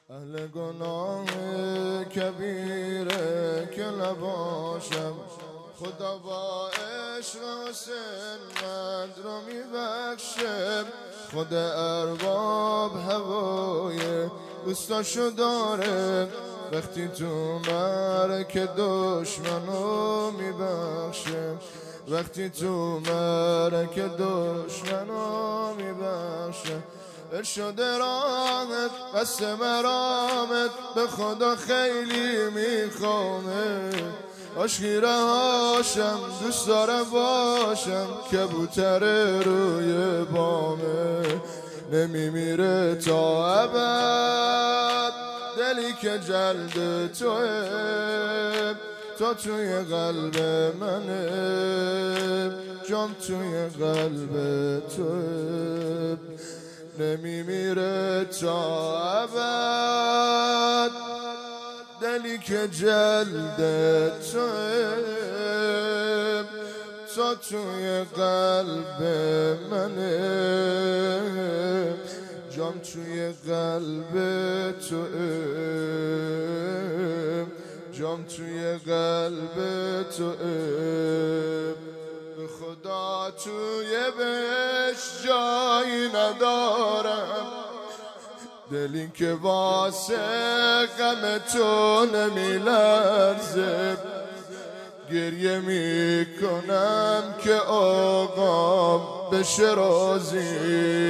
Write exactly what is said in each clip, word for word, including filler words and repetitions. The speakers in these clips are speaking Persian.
اهل گناه کبیره که نباشم، خدا با عشق حسین من رو میبخشه. خود ارباب هوای دوستاشو داره، وقتی تو مرک دشمنو میبخشه. وقتی تو مرک دشمنو میبخشه. ارشاد راهت قصد مرامت به خدا خیلی میخوامه. عاشقی رهاشم دوست دارم باشم، کبوتر روی بامه. نمیمیره تا ابد دلی که جلد توه، تا توی قلب منه، جام توی قلب توه. نمیمیره تا ابد دلی که جلد توه، تا توی قلب منه، جام توی قلب توه، جام توی قلب توه. به خدا توی بهش جایی ندارم، دلی که واسه غم تو نمیلرزه. گریه میکنم که آقام بشه راضی،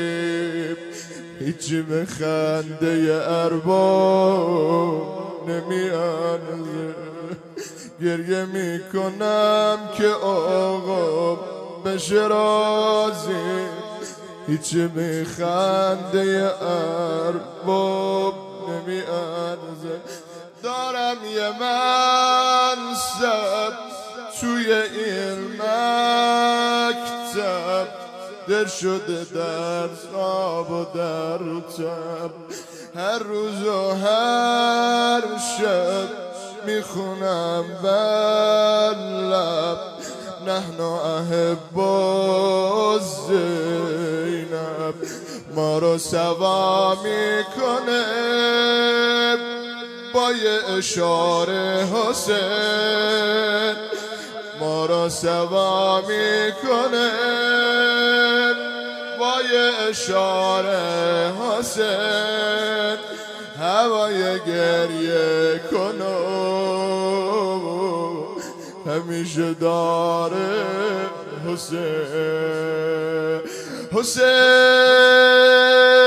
هیچی به خنده ارباب نمیارزه. گریه میکنم که آقام بشه راضی، هیچی به خنده ارباب نمیارزه. دارم یه منصب توی این مکتب، در شده در خواب و در تب. هر روز و هر شب میخونم بر لب، نحن احبا زینب. ما رو سوا میکنه با یه اشاره حسین، ما رو سوا میکنه با یه اشاره حسین. هوای گریه کنو همیشه داره حسین. حسین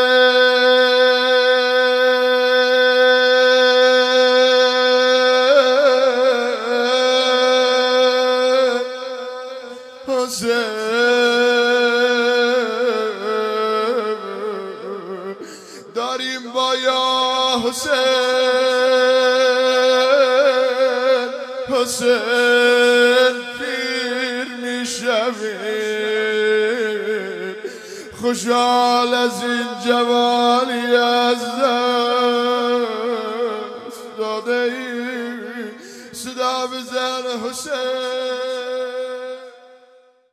داریم با یا حسین، حسین پیر میشویم. خوشحال از این جوانی از دست داده ای، صدا بزن حسین.